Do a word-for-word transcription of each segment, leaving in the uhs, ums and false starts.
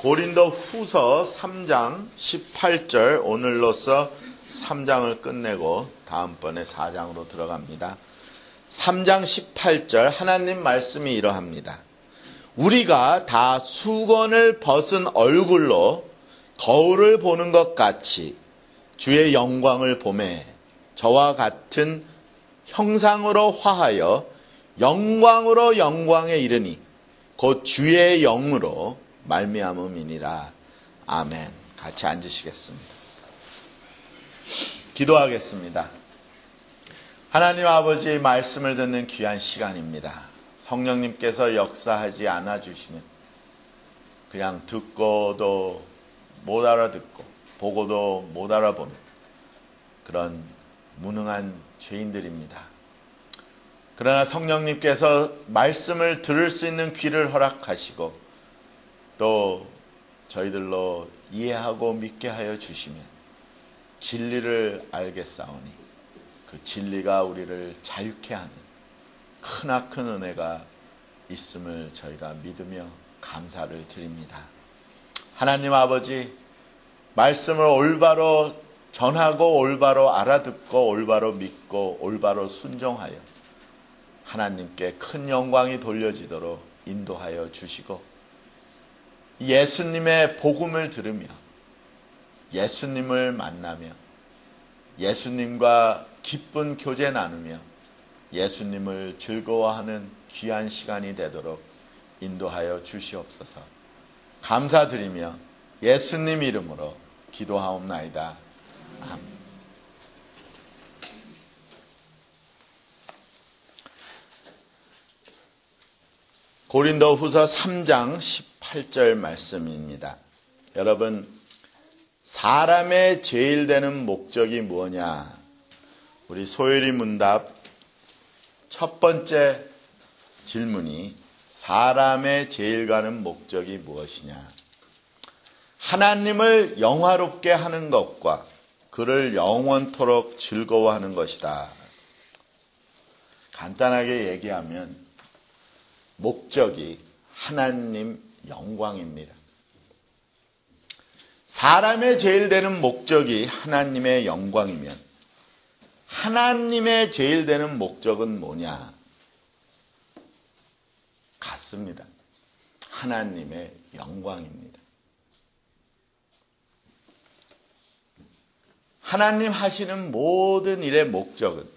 고린도 후서 삼 장 십팔 절, 오늘로써 삼 장을 끝내고 다음번에 사 장으로 들어갑니다. 삼 장 십팔 절 하나님 말씀이 이러합니다. 우리가 다 수건을 벗은 얼굴로 거울을 보는 것 같이 주의 영광을 보매 저와 같은 형상으로 화하여 영광으로 영광에 이르니 곧 주의 영으로 말미암음이니라. 아멘. 같이 앉으시겠습니다. 기도하겠습니다. 하나님 아버지의 말씀을 듣는 귀한 시간입니다. 성령님께서 역사하지 않아 주시면 그냥 듣고도 못 알아듣고 보고도 못 알아보는 그런 무능한 죄인들입니다. 그러나 성령님께서 말씀을 들을 수 있는 귀를 허락하시고 또 저희들로 이해하고 믿게 하여 주시면 진리를 알겠사오니 그 진리가 우리를 자유케 하는 크나큰 은혜가 있음을 저희가 믿으며 감사를 드립니다. 하나님 아버지, 말씀을 올바로 전하고 올바로 알아듣고 올바로 믿고 올바로 순종하여 하나님께 큰 영광이 돌려지도록 인도하여 주시고 예수님의 복음을 들으며 예수님을 만나며 예수님과 기쁜 교제 나누며 예수님을 즐거워하는 귀한 시간이 되도록 인도하여 주시옵소서. 감사드리며 예수님 이름으로 기도하옵나이다. 아멘. 고린도 후서 삼 장 십팔 절 말씀입니다. 여러분, 사람의 제일 되는 목적이 뭐냐? 우리 소율이 문답 첫 번째 질문이 사람의 제일 가는 목적이 무엇이냐? 하나님을 영화롭게 하는 것과 그를 영원토록 즐거워하는 것이다. 간단하게 얘기하면 목적이 하나님 영광입니다. 사람의 제일 되는 목적이 하나님의 영광이면 하나님의 제일 되는 목적은 뭐냐? 같습니다. 하나님의 영광입니다. 하나님 하시는 모든 일의 목적은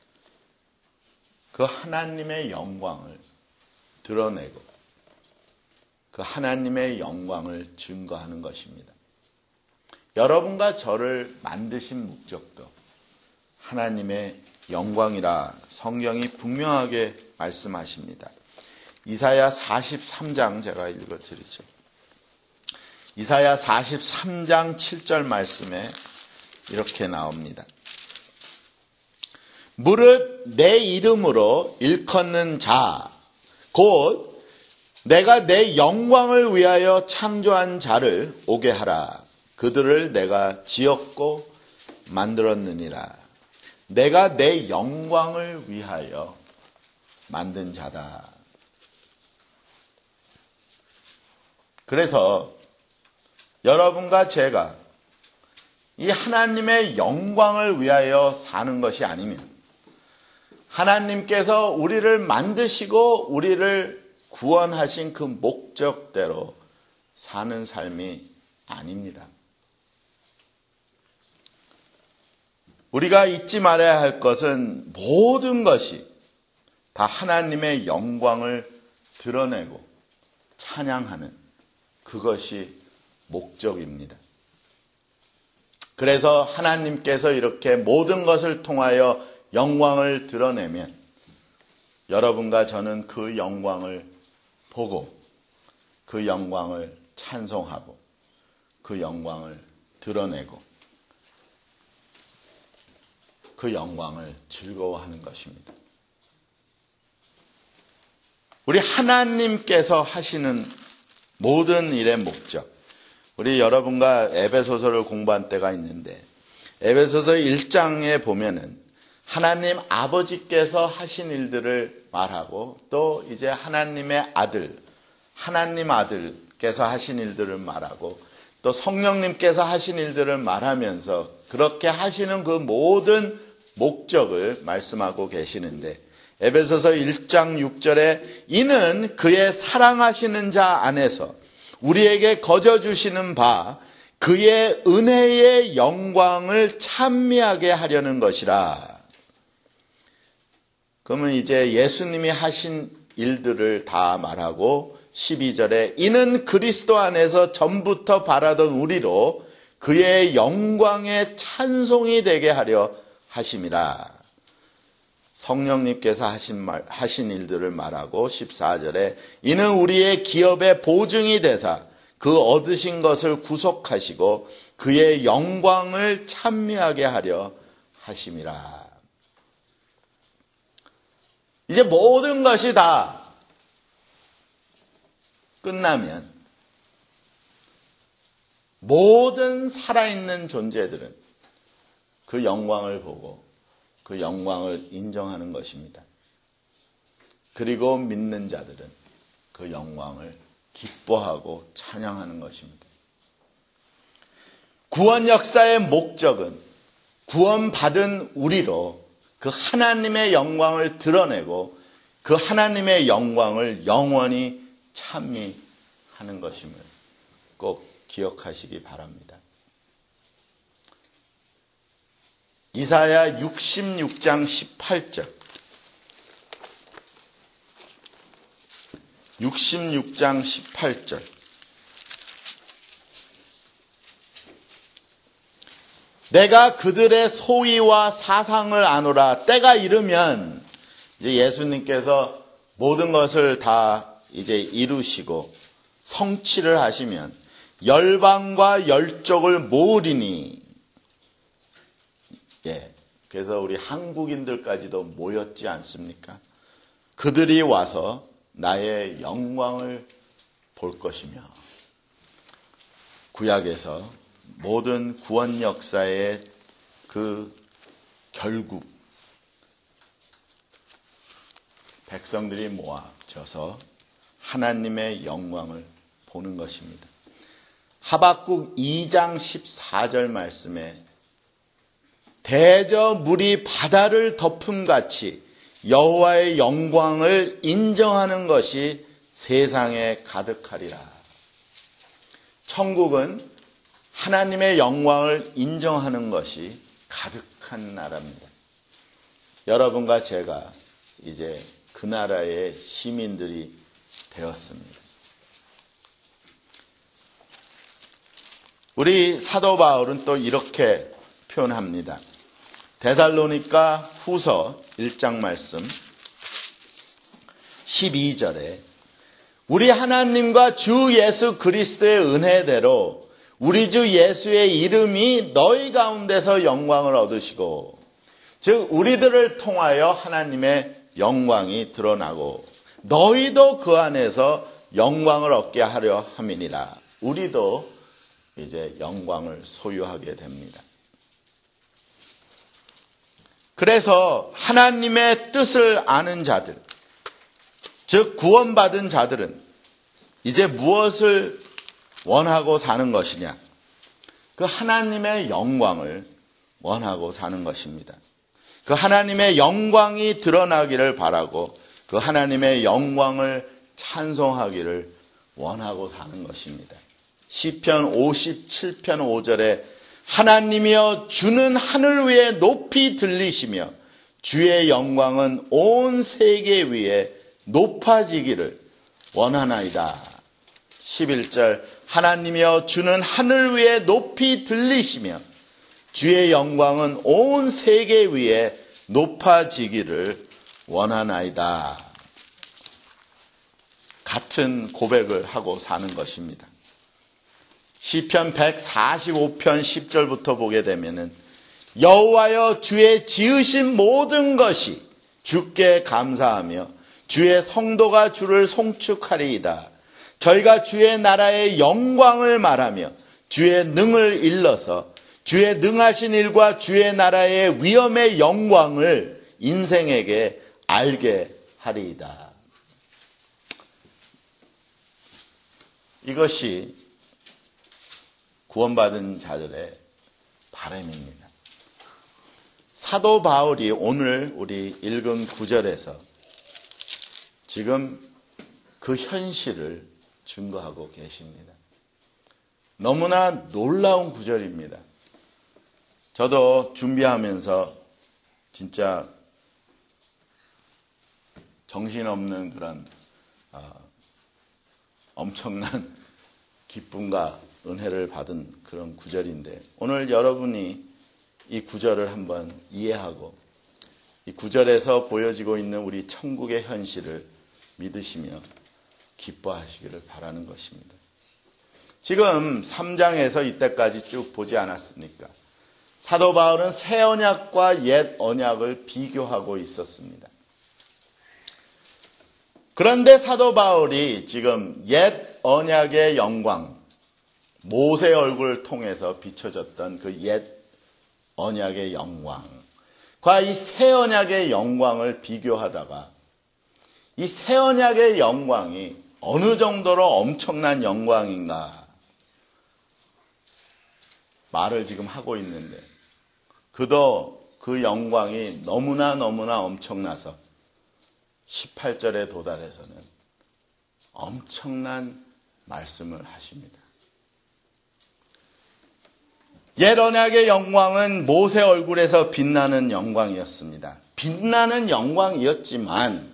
그 하나님의 영광을 드러내고 그 하나님의 영광을 증거하는 것입니다. 여러분과 저를 만드신 목적도 하나님의 영광이라 성경이 분명하게 말씀하십니다. 이사야 사십삼 장 제가 읽어드리죠. 이사야 사십삼 장 칠 절 말씀에 이렇게 나옵니다. 무릇 내 이름으로 일컫는 자, 곧 내가 내 영광을 위하여 창조한 자를 오게 하라. 그들을 내가 지었고 만들었느니라. 내가 내 영광을 위하여 만든 자다. 그래서 여러분과 제가 이 하나님의 영광을 위하여 사는 것이 아니면 하나님께서 우리를 만드시고 우리를 구원하신 그 목적대로 사는 삶이 아닙니다. 우리가 잊지 말아야 할 것은 모든 것이 다 하나님의 영광을 드러내고 찬양하는 그것이 목적입니다. 그래서 하나님께서 이렇게 모든 것을 통하여 영광을 드러내면 여러분과 저는 그 영광을 보고 그 영광을 찬송하고 그 영광을 드러내고 그 영광을 즐거워하는 것입니다. 우리 하나님께서 하시는 모든 일의 목적, 우리 여러분과 에베소서를 공부한 때가 있는데 에베소서 일 장에 보면은 하나님 아버지께서 하신 일들을 말하고 또 이제 하나님의 아들, 하나님 아들께 하나님께서 하신 일들을 말하고 또 성령님께서 하신 일들을 말하면서 그렇게 하시는 그 모든 목적을 말씀하고 계시는데, 에베소서 일 장 육 절에 이는 그의 사랑하시는 자 안에서 우리에게 거저 주시는 바 그의 은혜의 영광을 찬미하게 하려는 것이라. 그러면 이제 예수님이 하신 일들을 다 말하고 십이 절에 이는 그리스도 안에서 전부터 바라던 우리로 그의 영광의 찬송이 되게 하려 하심이라. 성령님께서 하신 말, 하신 일들을 말하고 십사 절에 이는 우리의 기업의 보증이 되사 그 얻으신 것을 구속하시고 그의 영광을 찬미하게 하려 하심이라. 이제 모든 것이 다 끝나면 모든 살아있는 존재들은 그 영광을 보고 그 영광을 인정하는 것입니다. 그리고 믿는 자들은 그 영광을 기뻐하고 찬양하는 것입니다. 구원 역사의 목적은 구원받은 우리로 그 하나님의 영광을 드러내고 그 하나님의 영광을 영원히 찬미하는 것임을 꼭 기억하시기 바랍니다. 이사야 육십육 장 십팔 절 육십육 장 십팔 절 내가 그들의 소위와 사상을 아노라. 때가 이르면 이제 예수님께서 모든 것을 다 이제 이루시고 성취를 하시면 열방과 열족을 모으리니. 예. 그래서 우리 한국인들까지도 모였지 않습니까? 그들이 와서 나의 영광을 볼 것이며, 구약에서 모든 구원 역사의 그 결국 백성들이 모아져서 하나님의 영광을 보는 것입니다. 하박국 이 장 십사 절 말씀에 대저 물이 바다를 덮음같이 여호와의 영광을 인정하는 것이 세상에 가득하리라. 천국은 하나님의 영광을 인정하는 것이 가득한 나라입니다. 여러분과 제가 이제 그 나라의 시민들이 되었습니다. 우리 사도 바울은 또 이렇게 표현합니다. 데살로니가 후서 일 장 말씀 십이 절에 우리 하나님과 주 예수 그리스도의 은혜대로 우리 주 예수의 이름이 너희 가운데서 영광을 얻으시고, 즉 우리들을 통하여 하나님의 영광이 드러나고 너희도 그 안에서 영광을 얻게 하려 함이니라. 우리도 이제 영광을 소유하게 됩니다. 그래서 하나님의 뜻을 아는 자들, 즉 구원받은 자들은 이제 무엇을 원하고 사는 것이냐? 그 하나님의 영광을 원하고 사는 것입니다. 그 하나님의 영광이 드러나기를 바라고 그 하나님의 영광을 찬송하기를 원하고 사는 것입니다. 시편 오십칠 편 오 절에 하나님이여 주는 하늘 위에 높이 들리시며 주의 영광은 온 세계 위에 높아지기를 원하나이다. 십일 절 하나님이여 주는 하늘 위에 높이 들리시며 주의 영광은 온 세계 위에 높아지기를 원하나이다. 같은 고백을 하고 사는 것입니다. 시편 백사십오 편 십 절부터 보게 되면은 여호와여 주의 지으신 모든 것이 주께 감사하며 주의 성도가 주를 송축하리이다. 저희가 주의 나라의 영광을 말하며 주의 능을 일러서 주의 능하신 일과 주의 나라의 위엄의 영광을 인생에게 알게 하리이다. 이것이 구원받은 자들의 바람입니다. 사도 바울이 오늘 우리 읽은 구절에서 지금 그 현실을 증거하고 계십니다. 너무나 놀라운 구절입니다. 저도 준비하면서 진짜 정신없는 그런 어, 엄청난 기쁨과 은혜를 받은 그런 구절인데, 오늘 여러분이 이 구절을 한번 이해하고 이 구절에서 보여지고 있는 우리 천국의 현실을 믿으시며 기뻐하시기를 바라는 것입니다. 지금 삼 장에서 이때까지 쭉 보지 않았습니까? 사도 바울은 새 언약과 옛 언약을 비교하고 있었습니다. 그런데 사도 바울이 지금 옛 언약의 영광, 모세 얼굴을 통해서 비춰졌던 그 옛 언약의 영광과 이 새 언약의 영광을 비교하다가 이 새 언약의 영광이 어느 정도로 엄청난 영광인가 말을 지금 하고 있는데, 그도 그 영광이 너무나 너무나 엄청나서 십팔 절에 도달해서는 엄청난 말씀을 하십니다. 옛 언약의 영광은 모세 얼굴에서 빛나는 영광이었습니다. 빛나는 영광이었지만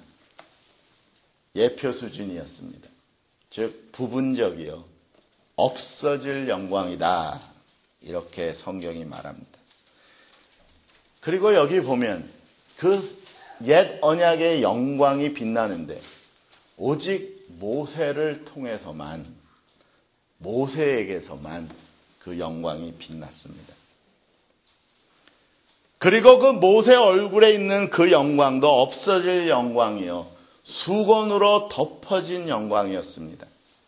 예표 수준이었습니다. 즉 부분적이요, 없어질 영광이다, 이렇게 성경이 말합니다. 그리고 여기 보면 그 옛 언약의 영광이 빛나는데 오직 모세를 통해서만, 모세에게서만 그 영광이 빛났습니다. 그리고 그 모세 얼굴에 있는 그 영광도 없어질 영광이요, 수건으로 덮어진 영광이었습니다.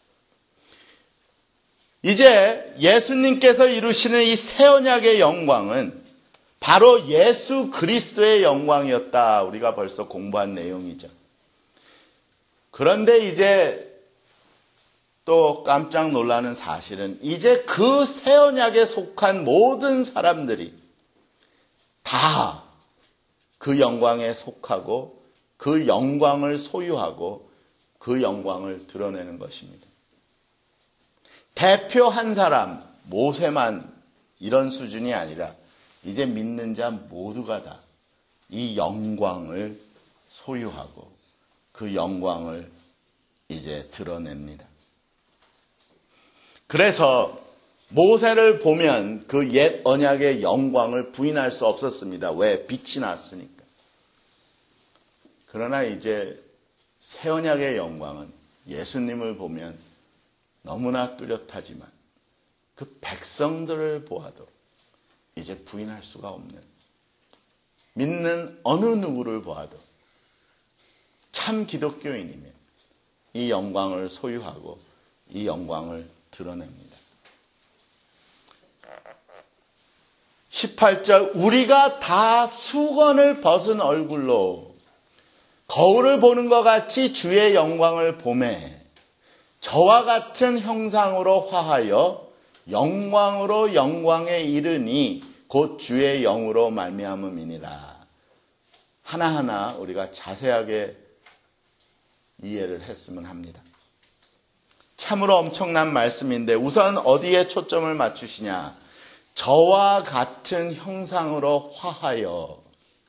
이제 예수님께서 이루시는 이 새 언약의 영광은 바로 예수 그리스도의 영광이었다. 우리가 벌써 공부한 내용이죠. 그런데 이제 또 깜짝 놀라는 사실은 이제 그 새 언약에 속한 모든 사람들이 다 그 영광에 속하고 그 영광을 소유하고 그 영광을 드러내는 것입니다. 대표 한 사람, 모세만 이런 수준이 아니라 이제 믿는 자 모두가 다 이 영광을 소유하고 그 영광을 이제 드러냅니다. 그래서 모세를 보면 그 옛 언약의 영광을 부인할 수 없었습니다. 왜? 빛이 났으니까. 그러나 이제 새 언약의 영광은 예수님을 보면 너무나 뚜렷하지만 그 백성들을 보아도 이제 부인할 수가 없는, 믿는 어느 누구를 보아도 참 기독교인이면 이 영광을 소유하고 이 영광을 드러냅니다. 십팔 절, 우리가 다 수건을 벗은 얼굴로 거울을 보는 것 같이 주의 영광을 보매 저와 같은 형상으로 화하여 영광으로 영광에 이르니 곧 주의 영으로 말미암음이니라. 하나하나 우리가 자세하게 이해를 했으면 합니다. 참으로 엄청난 말씀인데 우선 어디에 초점을 맞추시냐? 저와 같은 형상으로 화하여.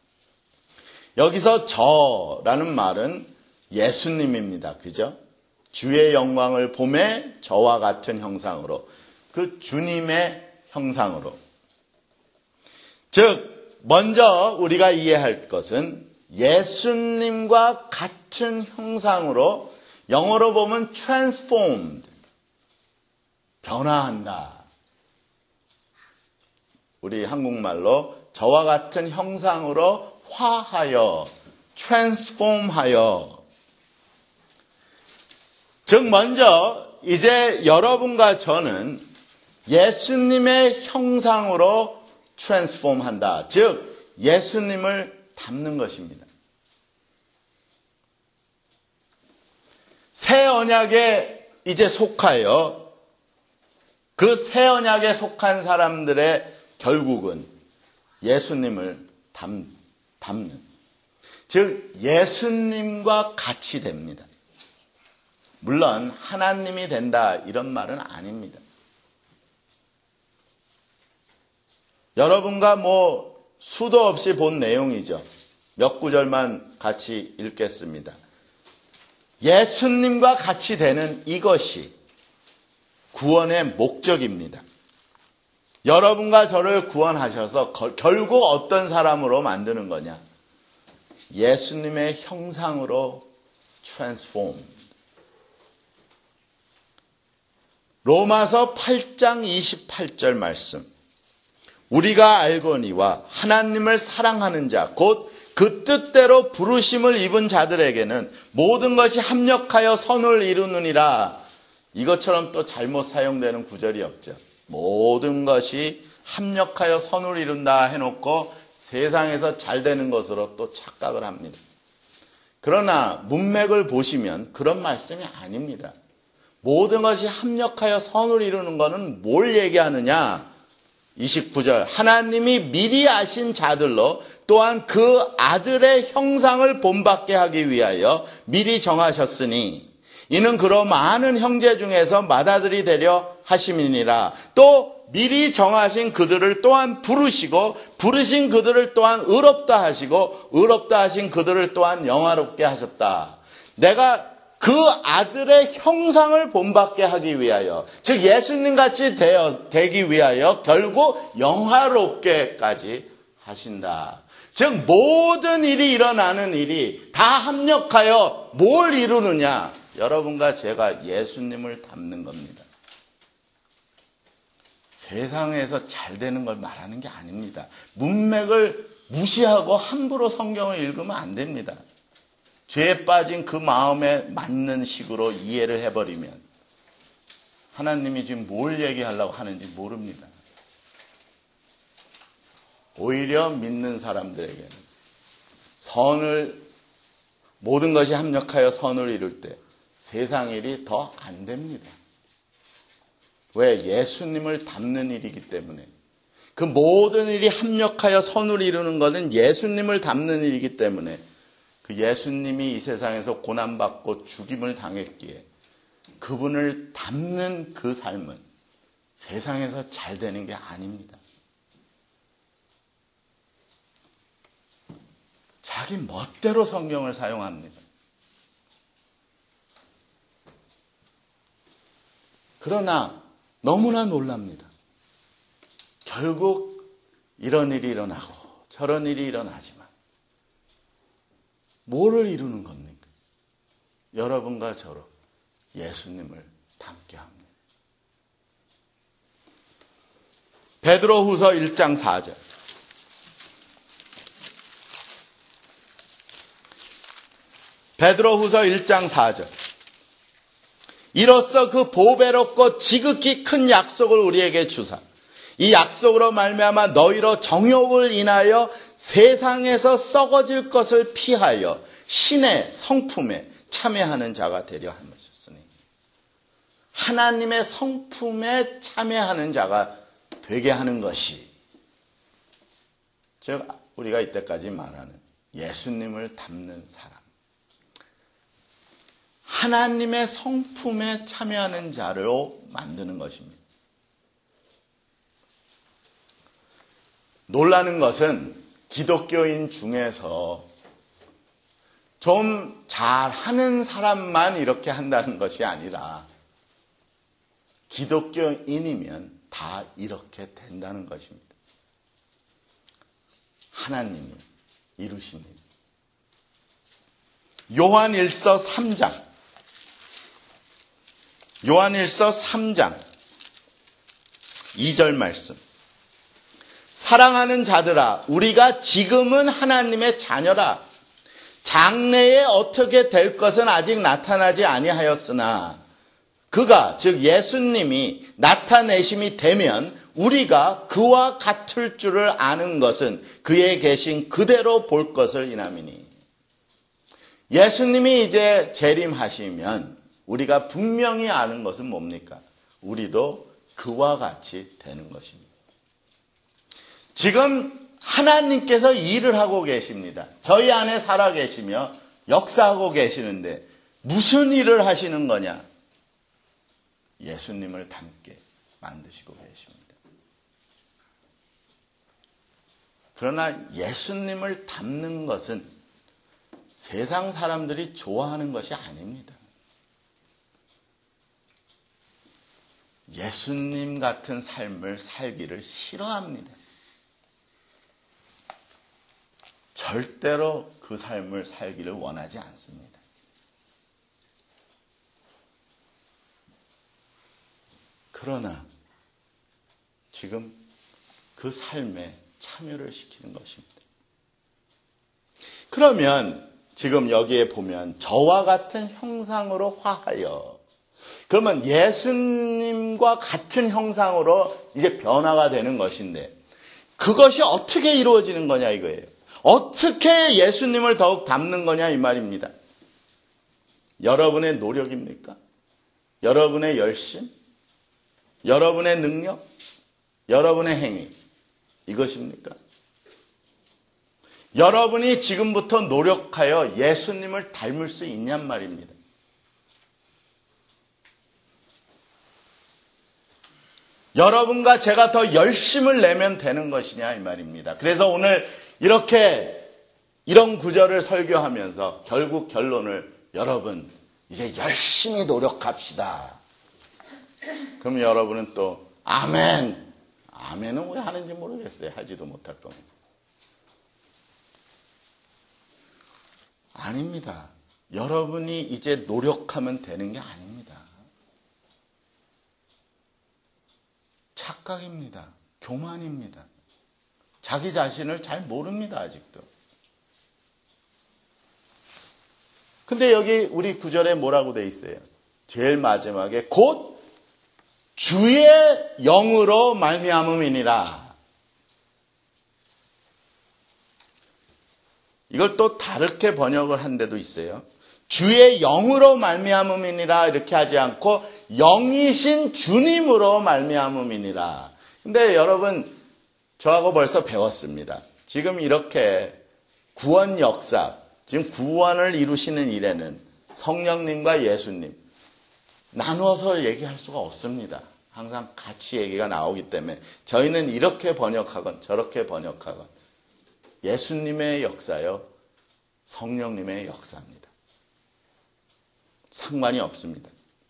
여기서 저라는 말은 예수님입니다. 그죠? 주의 영광을 보매 저와 같은 형상으로, 그 주님의 형상으로. 즉 먼저 우리가 이해할 것은 예수님과 같은 형상으로, 영어로 보면 transformed, 변화한다. 우리 한국말로 저와 같은 형상으로 화하여, transform하여. 즉 먼저 이제 여러분과 저는 예수님의 형상으로 트랜스폼한다. 즉 예수님을 닮는 것입니다. 새 언약의 이제 속하여 그 새 언약에 속한 사람들의 결국은 예수님을 담, 담는, 즉 예수님과 같이 됩니다. 물론 하나님이 된다 이런 말은 아닙니다. 여러분과 뭐 수도 없이 본 내용이죠. 몇 구절만 같이 읽겠습니다. 예수님과 같이 되는 이것이 구원의 목적입니다. 여러분과 저를 구원하셔서 결국 어떤 사람으로 만드는 거냐? 예수님의 형상으로 transform. 로마서 팔 장 이십팔 절 말씀. 우리가 알거니와 하나님을 사랑하는 자, 곧 그 뜻대로 부르심을 입은 자들에게는 모든 것이 합력하여 선을 이루느니라. 이것처럼 또 잘못 사용되는 구절이 없죠. 모든 것이 합력하여 선을 이룬다 해놓고 세상에서 잘 되는 것으로 또 착각을 합니다. 그러나 문맥을 보시면 그런 말씀이 아닙니다. 모든 것이 합력하여 선을 이루는 것은 뭘 얘기하느냐? 이십구 절. 하나님이 미리 아신 자들로 또한 그 아들의 형상을 본받게 하기 위하여 미리 정하셨으니 이는 그로 많은 형제 중에서 맏아들이 되려 하심이니라. 또 미리 정하신 그들을 또한 부르시고 부르신 그들을 또한 의롭다 하시고 의롭다 하신 그들을 또한 영화롭게 하셨다. 내가 그 아들의 형상을 본받게 하기 위하여, 즉 예수님같이 되어, 되기 위하여 결국 영화롭게까지 하신다. 즉 모든 일이 일어나는 일이 다 합력하여 뭘 이루느냐? 여러분과 제가 예수님을 닮는 겁니다. 세상에서 잘 되는 걸 말하는 게 아닙니다. 문맥을 무시하고 함부로 성경을 읽으면 안 됩니다. 죄에 빠진 그 마음에 맞는 식으로 이해를 해버리면 하나님이 지금 뭘 얘기하려고 하는지 모릅니다. 오히려 믿는 사람들에게는 선을, 모든 것이 합력하여 선을 이룰 때 세상 일이 더 안 됩니다. 왜? 예수님을 닮는 일이기 때문에. 그 모든 일이 합력하여 선을 이루는 것은 예수님을 닮는 일이기 때문에 그 예수님이 이 세상에서 고난받고 죽임을 당했기에 그분을 닮는 그 삶은 세상에서 잘 되는 게 아닙니다. 자기 멋대로 성경을 사용합니다. 그러나 너무나 놀랍니다. 결국 이런 일이 일어나고 저런 일이 일어나지만 뭐를 이루는 겁니까? 여러분과 저로 예수님을 닮게 합니다. 베드로후서 일 장 사 절. 베드로후서 일 장 사 절. 이로써 그 보배롭고 지극히 큰 약속을 우리에게 주사 이 약속으로 말미암아 너희로 정욕을 인하여 세상에서 썩어질 것을 피하여 신의 성품에 참여하는 자가 되려 하셨으니 하나님의 성품에 참여하는 자가 되게 하는 것이 즉 우리가 이때까지 말하는 예수님을 닮는 사람, 하나님의 성품에 참여하는 자로 만드는 것입니다. 놀라는 것은 기독교인 중에서 좀 잘하는 사람만 이렇게 한다는 것이 아니라 기독교인이면 다 이렇게 된다는 것입니다. 하나님이 이루십니다. 요한일서 삼 장 요한일서 삼 장 이 절 말씀. 사랑하는 자들아, 우리가 지금은 하나님의 자녀라. 장래에 어떻게 될 것은 아직 나타나지 아니하였으나 그가, 즉 예수님이 나타내심이 되면 우리가 그와 같을 줄을 아는 것은 그의 계신 그대로 볼 것을 인함이니. 예수님이 이제 재림하시면 우리가 분명히 아는 것은 뭡니까? 우리도 그와 같이 되는 것입니다. 지금 하나님께서 일을 하고 계십니다. 저희 안에 살아 계시며 역사하고 계시는데 무슨 일을 하시는 거냐? 예수님을 닮게 만드시고 계십니다. 그러나 예수님을 닮는 것은 세상 사람들이 좋아하는 것이 아닙니다. 예수님 같은 삶을 살기를 싫어합니다. 절대로 그 삶을 살기를 원하지 않습니다. 그러나 지금 그 삶에 참여를 시키는 것입니다. 그러면 지금 여기에 보면 저와 같은 형상으로 화하여, 그러면 예수님과 같은 형상으로 이제 변화가 되는 것인데 그것이 어떻게 이루어지는 거냐 이거예요. 어떻게 예수님을 더욱 닮는 거냐 이 말입니다. 여러분의 노력입니까? 여러분의 열심? 여러분의 능력? 여러분의 행위? 이것입니까? 여러분이 지금부터 노력하여 예수님을 닮을 수 있냔 말입니다. 여러분과 제가 더 열심을 내면 되는 것이냐 이 말입니다. 그래서 오늘 이렇게 이런 구절을 설교하면서 결국 결론을 여러분 이제 열심히 노력합시다. 그럼 여러분은 또 아멘. 아멘은 왜 하는지 모르겠어요. 하지도 못할 거면서. 아닙니다. 여러분이 이제 노력하면 되는 게 아닙니다. 착각입니다. 교만입니다. 자기 자신을 잘 모릅니다. 아직도. 근데 여기 우리 구절에 뭐라고 돼 있어요? 제일 마지막에 곧 주의 영으로 말미암음이니라. 이걸 또 다르게 번역을 한 데도 있어요. 주의 영으로 말미암음이니라 이렇게 하지 않고 영이신 주님으로 말미암음이니라. 근데 여러분 저하고 벌써 배웠습니다. 지금 이렇게 구원 역사, 지금 구원을 이루시는 일에는 성령님과 예수님 나누어서 얘기할 수가 없습니다. 항상 같이 얘기가 나오기 때문에 저희는 이렇게 번역하건 저렇게 번역하건 예수님의 역사요, 성령님의 역사입니다. 상관이 없습니다.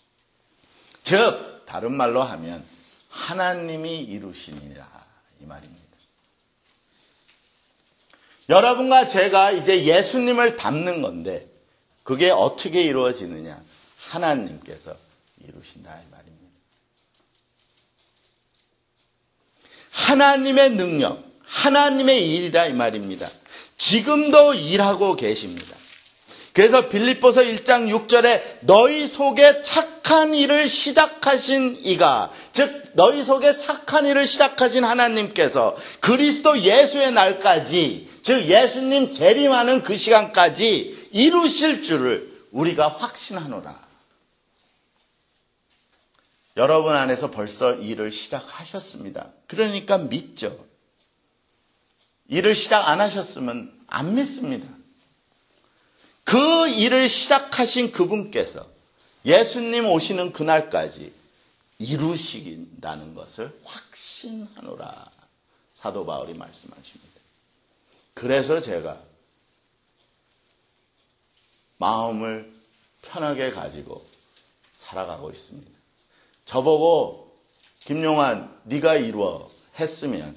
즉 다른 말로 하면 하나님이 이루시니라 이 말입니다. 여러분과 제가 이제 예수님을 닮는 건데 그게 어떻게 이루어지느냐? 하나님께서 이루신다 이 말입니다. 하나님의 능력, 하나님의 일이라 이 말입니다. 지금도 일하고 계십니다. 그래서 빌립보서 일 장 육 절에 너희 속에 착한 일을 시작하신 이가, 즉 너희 속에 착한 일을 시작하신 하나님께서 그리스도 예수의 날까지, 즉 예수님 재림하는 그 시간까지 이루실 줄을 우리가 확신하노라. 여러분 안에서 벌써 일을 시작하셨습니다. 그러니까 믿죠. 일을 시작 안 하셨으면 안 믿습니다. 그 일을 시작하신 그분께서 예수님 오시는 그날까지 이루시긴다는 것을 확신하노라. 사도 바울이 말씀하십니다. 그래서 제가 마음을 편하게 가지고 살아가고 있습니다. 저보고 김용환 네가 이루어 했으면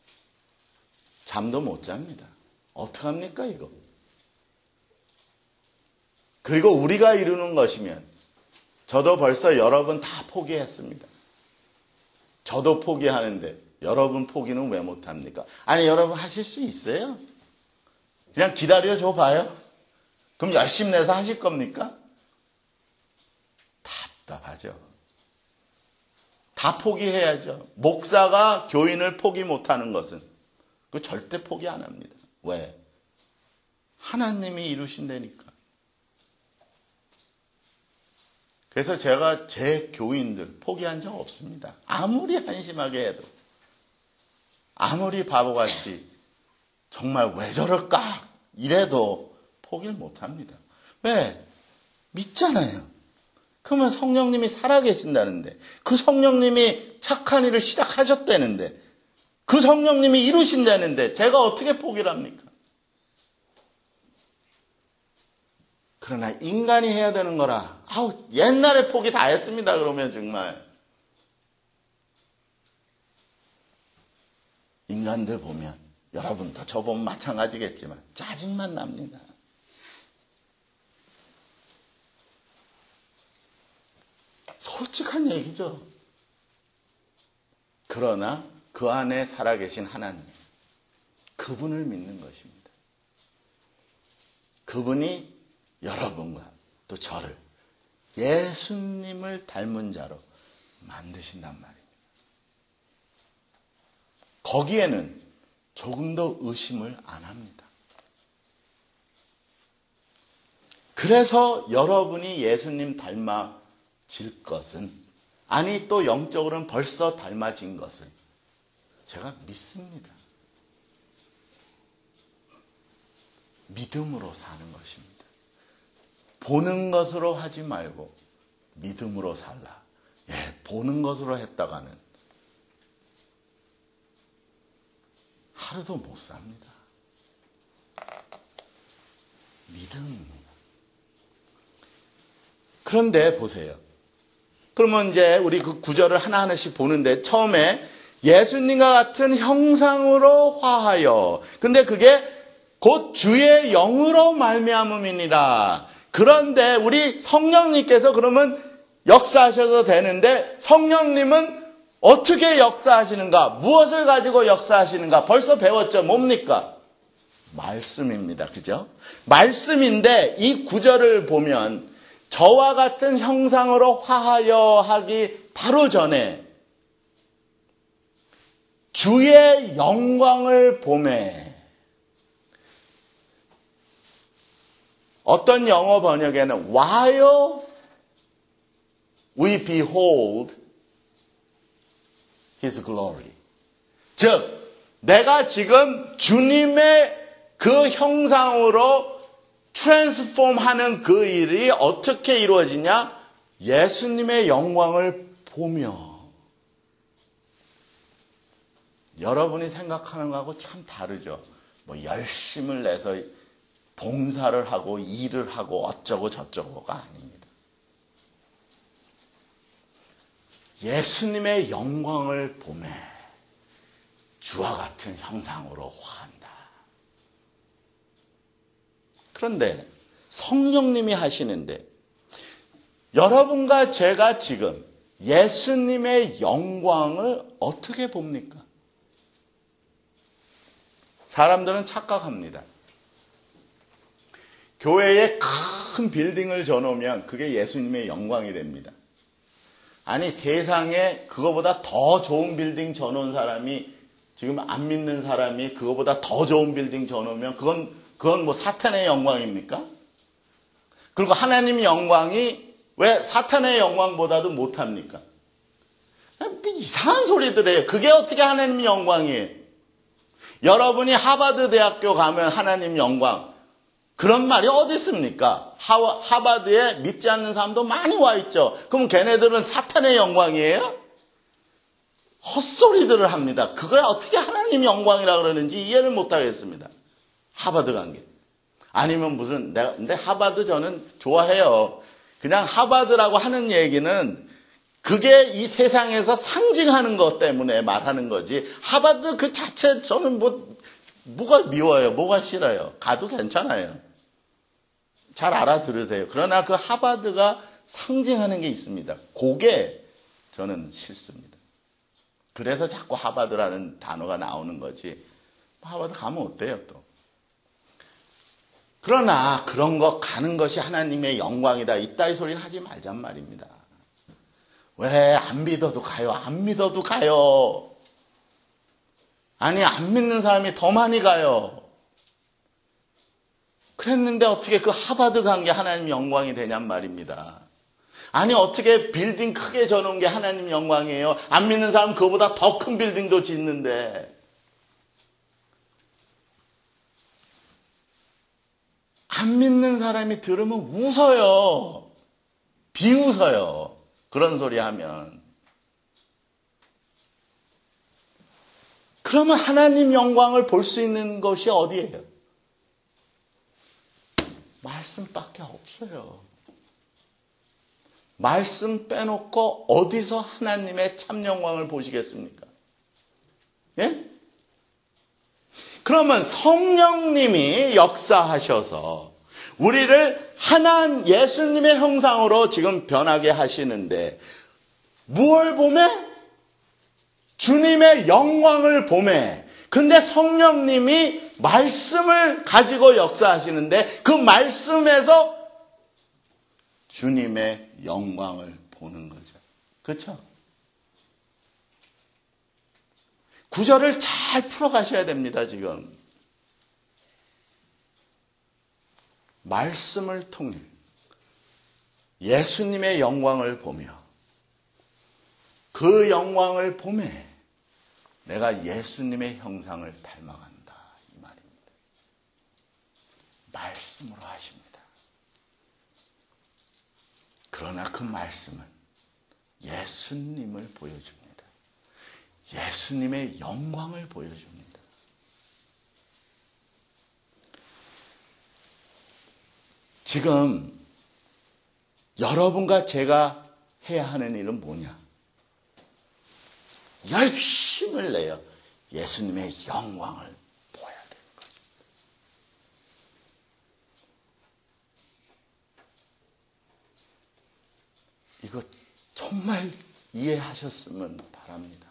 잠도 못 잡니다. 어떡합니까 이거? 그리고 우리가 이루는 것이면 저도 벌써 여러 번 다 포기했습니다. 저도 포기하는데 여러분 포기는 왜 못합니까? 아니 여러분 하실 수 있어요? 그냥 기다려줘 봐요. 그럼 열심히 내서 하실 겁니까? 답답하죠. 다 포기해야죠. 목사가 교인을 포기 못하는 것은 그 절대 포기 안 합니다. 왜? 하나님이 이루신다니까. 그래서 제가 제 교인들 포기한 적 없습니다. 아무리 한심하게 해도, 아무리 바보같이 정말 왜 저럴까 이래도 포기를 못합니다. 왜? 믿잖아요. 그러면 성령님이 살아계신다는데, 그 성령님이 착한 일을 시작하셨다는데, 그 성령님이 이루신다는데 제가 어떻게 포기를 합니까? 그러나 인간이 해야 되는 거라, 아우 옛날에 포기 다 했습니다. 그러면 정말 인간들 보면, 여러분도 저보면 마찬가지겠지만 짜증만 납니다. 솔직한 얘기죠. 그러나 그 안에 살아계신 하나님, 그분을 믿는 것입니다. 그분이 여러분과 또 저를 예수님을 닮은 자로 만드신단 말입니다. 거기에는 조금도 의심을 안 합니다. 그래서 여러분이 예수님 닮아질 것은, 아니 또 영적으로는 벌써 닮아진 것을 제가 믿습니다. 믿음으로 사는 것입니다. 보는 것으로 하지 말고 믿음으로 살라. 예, 보는 것으로 했다가는 하루도 못 삽니다. 믿음입니다. 그런데 보세요. 그러면 이제 우리 그 구절을 하나하나씩 보는데, 처음에 예수님과 같은 형상으로 화하여, 근데 그게 곧 주의 영으로 말미암음이니라. 그런데 우리 성령님께서 그러면 역사하셔도 되는데, 성령님은 어떻게 역사하시는가? 무엇을 가지고 역사하시는가? 벌써 배웠죠. 뭡니까? 말씀입니다. 그죠? 말씀인데 이 구절을 보면 저와 같은 형상으로 화하여 하기 바로 전에 주의 영광을 보매. 어떤 영어 번역에는 while we behold His glory. 즉, 내가 지금 주님의 그 형상으로 트랜스폼 하는 그 일이 어떻게 이루어지냐? 예수님의 영광을 보며. 여러분이 생각하는 거하고 참 다르죠. 뭐 열심을 내서 봉사를 하고 일을 하고 어쩌고 저쩌고가 아닙니다. 예수님의 영광을 보매 주와 같은 형상으로 화한다. 그런데 성령님이 하시는데, 여러분과 제가 지금 예수님의 영광을 어떻게 봅니까? 사람들은 착각합니다. 교회에 큰 빌딩을 져놓으면 그게 예수님의 영광이 됩니다. 아니, 세상에 그거보다 더 좋은 빌딩 져놓은 사람이, 지금 안 믿는 사람이 그거보다 더 좋은 빌딩 져놓으면 그건 그건 뭐 사탄의 영광입니까? 그리고 하나님의 영광이 왜 사탄의 영광보다도 못합니까? 이상한 소리들 해요. 그게 어떻게 하나님의 영광이에요? 여러분이 하버드 대학교 가면 하나님 영광, 그런 말이 어디 있습니까? 하, 하버드에 믿지 않는 사람도 많이 와 있죠. 그럼 걔네들은 사탄의 영광이에요? 헛소리들을 합니다. 그걸 어떻게 하나님 영광이라 그러는지 이해를 못하겠습니다. 하버드 간 게. 아니면 무슨, 내가, 근데 하버드 저는 좋아해요. 그냥 하버드라고 하는 얘기는 그게 이 세상에서 상징하는 것 때문에 말하는 거지. 하버드 그 자체 저는 뭐, 뭐가 미워요? 뭐가 싫어요? 가도 괜찮아요. 잘 알아들으세요. 그러나 그 하버드가 상징하는 게 있습니다. 그게 저는 싫습니다. 그래서 자꾸 하버드라는 단어가 나오는 거지. 하버드 가면 어때요 또? 그러나 그런 거 가는 것이 하나님의 영광이다. 이따위 소리는 하지 말잔 말입니다. 왜 안 믿어도 가요? 안 믿어도 가요. 아니, 안 믿는 사람이 더 많이 가요. 그랬는데 어떻게 그 하버드 간 게 하나님 영광이 되냔 말입니다. 아니 어떻게 빌딩 크게 져놓은 게 하나님 영광이에요? 안 믿는 사람 그거보다 더 큰 빌딩도 짓는데. 안 믿는 사람이 들으면 웃어요. 비웃어요. 그런 소리 하면. 그러면 하나님 영광을 볼 수 있는 것이 어디예요? 말씀밖에 없어요. 말씀 빼놓고 어디서 하나님의 참 영광을 보시겠습니까? 예? 그러면 성령님이 역사하셔서 우리를 하나님 예수님의 형상으로 지금 변하게 하시는데 무엇을 보매? 주님의 영광을 보매. 근데 성령님이 말씀을 가지고 역사하시는데 그 말씀에서 주님의 영광을 보는 거죠. 그렇죠? 구절을 잘 풀어가셔야 됩니다, 지금. 말씀을 통해 예수님의 영광을 보며 그 영광을 보매 내가 예수님의 형상을 닮아간다. 이 말입니다. 말씀으로 하십니다. 그러나 그 말씀은 예수님을 보여줍니다. 예수님의 영광을 보여줍니다. 지금 여러분과 제가 해야 하는 일은 뭐냐? 열심을 내요. 예수님의 영광을 보여야 되는 거죠. 이거 정말 이해하셨으면 바랍니다.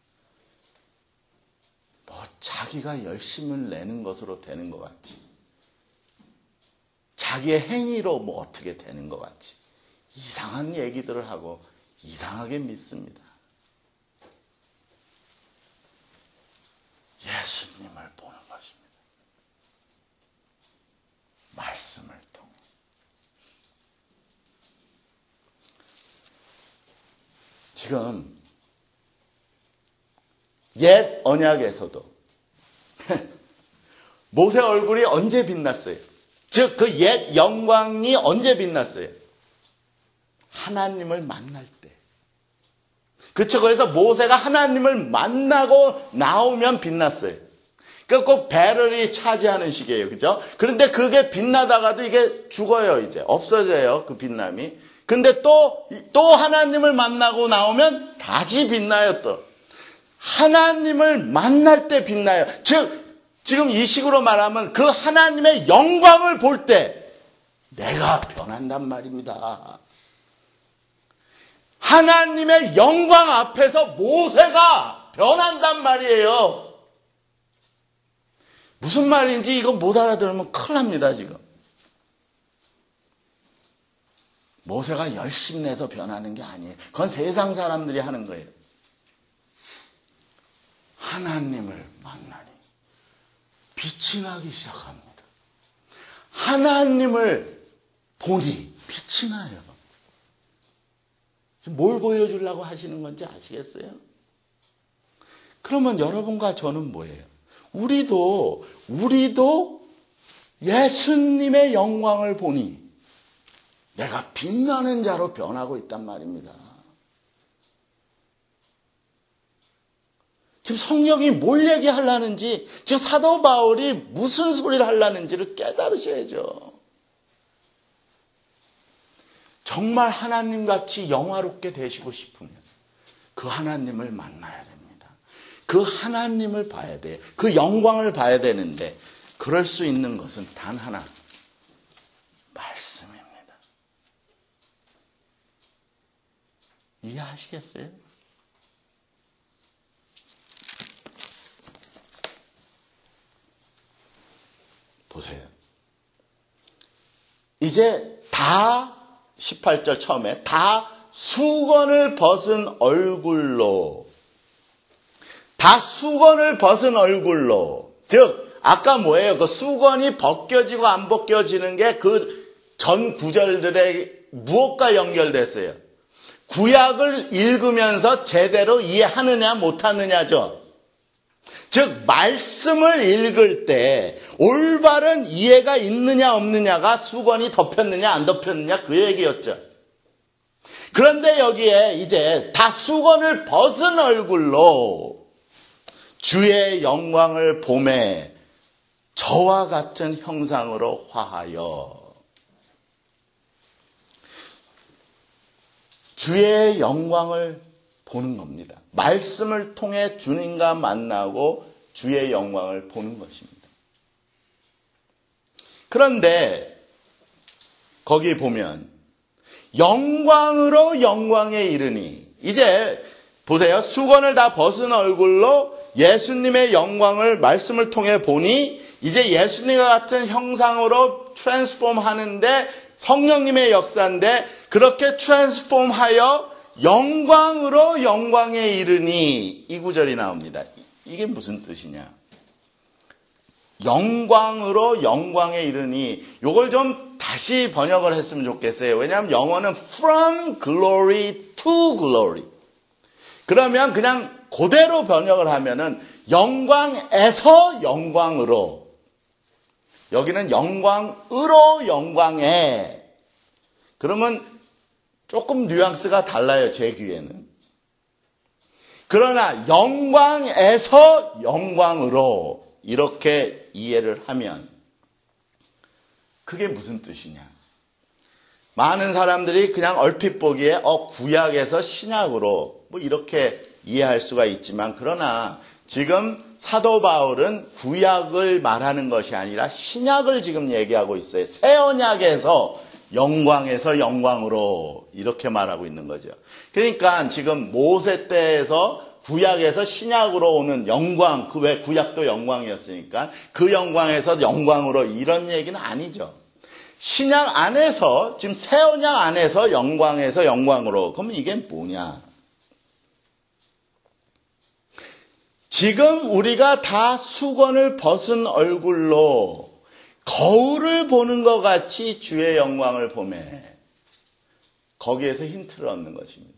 뭐 자기가 열심을 내는 것으로 되는 것 같지. 자기의 행위로 뭐 어떻게 되는 것 같지. 이상한 얘기들을 하고 이상하게 믿습니다. 예수님을 보는 것입니다. 말씀을 통해. 지금 옛 언약에서도 모세 얼굴이 언제 빛났어요? 즉 그 옛 영광이 언제 빛났어요? 하나님을 만날 때. 그쵸? 그래서 모세가 하나님을 만나고 나오면 빛났어요. 그러니까 꼭 배럴이 차지하는 식이에요. 그죠? 그런데 그게 빛나다가도 이게 죽어요, 이제. 없어져요, 그 빛남이. 근데 또, 또 하나님을 만나고 나오면 다시 빛나요, 또. 하나님을 만날 때 빛나요. 즉, 지금 이 식으로 말하면 그 하나님의 영광을 볼 때 내가 변한단 말입니다. 하나님의 영광 앞에서 모세가 변한단 말이에요. 무슨 말인지 이거 못 알아들으면 큰일 납니다, 지금. 모세가 열심 내서 변하는 게 아니에요. 그건 세상 사람들이 하는 거예요. 하나님을 만나니 빛이 나기 시작합니다. 하나님을 보니 빛이 나요. 뭘 보여주려고 하시는 건지 아시겠어요? 그러면 여러분과 저는 뭐예요? 우리도, 우리도 예수님의 영광을 보니 내가 빛나는 자로 변하고 있단 말입니다. 지금 성령이 뭘 얘기하려는지, 지금 사도 바울이 무슨 소리를 하려는지를 깨달으셔야죠. 정말 하나님같이 영화롭게 되시고 싶으면 그 하나님을 만나야 됩니다. 그 하나님을 봐야 돼요. 그 영광을 봐야 되는데 그럴 수 있는 것은 단 하나, 말씀입니다. 이해하시겠어요? 보세요. 이제 다 십팔 절 처음에 다 수건을 벗은 얼굴로, 다 수건을 벗은 얼굴로, 즉 아까 뭐예요? 그 수건이 벗겨지고 안 벗겨지는 게 그 전 구절들의 무엇과 연결됐어요? 구약을 읽으면서 제대로 이해하느냐 못하느냐죠. 즉 말씀을 읽을 때 올바른 이해가 있느냐 없느냐가 수건이 덮였느냐 안 덮였느냐 그 얘기였죠. 그런데 여기에 이제 다 수건을 벗은 얼굴로 주의 영광을 보매 저와 같은 형상으로 화하여 주의 영광을 보는 겁니다. 말씀을 통해 주님과 만나고 주의 영광을 보는 것입니다. 그런데 거기 보면 영광으로 영광에 이르니 이제 보세요. 수건을 다 벗은 얼굴로 예수님의 영광을 말씀을 통해 보니 이제 예수님과 같은 형상으로 트랜스폼 하는데 성령님의 역사인데 그렇게 트랜스폼 하여 영광으로 영광에 이르니 이 구절이 나옵니다. 이게 무슨 뜻이냐? 영광으로 영광에 이르니 이걸 좀 다시 번역을 했으면 좋겠어요. 왜냐하면 영어는 from glory to glory. 그러면 그냥 그대로 번역을 하면은 영광에서 영광으로 여기는 영광으로 영광에 그러면 조금 뉘앙스가 달라요. 제 귀에는. 그러나 영광에서 영광으로 이렇게 이해를 하면 그게 무슨 뜻이냐? 많은 사람들이 그냥 얼핏 보기에 어 구약에서 신약으로 뭐 이렇게 이해할 수가 있지만 그러나 지금 사도 바울은 구약을 말하는 것이 아니라 신약을 지금 얘기하고 있어요. 새 언약에서 영광에서 영광으로 이렇게 말하고 있는 거죠. 그러니까 지금 모세 때에서 구약에서 신약으로 오는 영광, 그 왜 구약도 영광이었으니까 그 영광에서 영광으로 이런 얘기는 아니죠. 신약 안에서 지금 새 언약 안에서 영광에서 영광으로 그러면 이게 뭐냐? 지금 우리가 다 수건을 벗은 얼굴로 거울을 보는 것 같이 주의 영광을 보매 거기에서 힌트를 얻는 것입니다.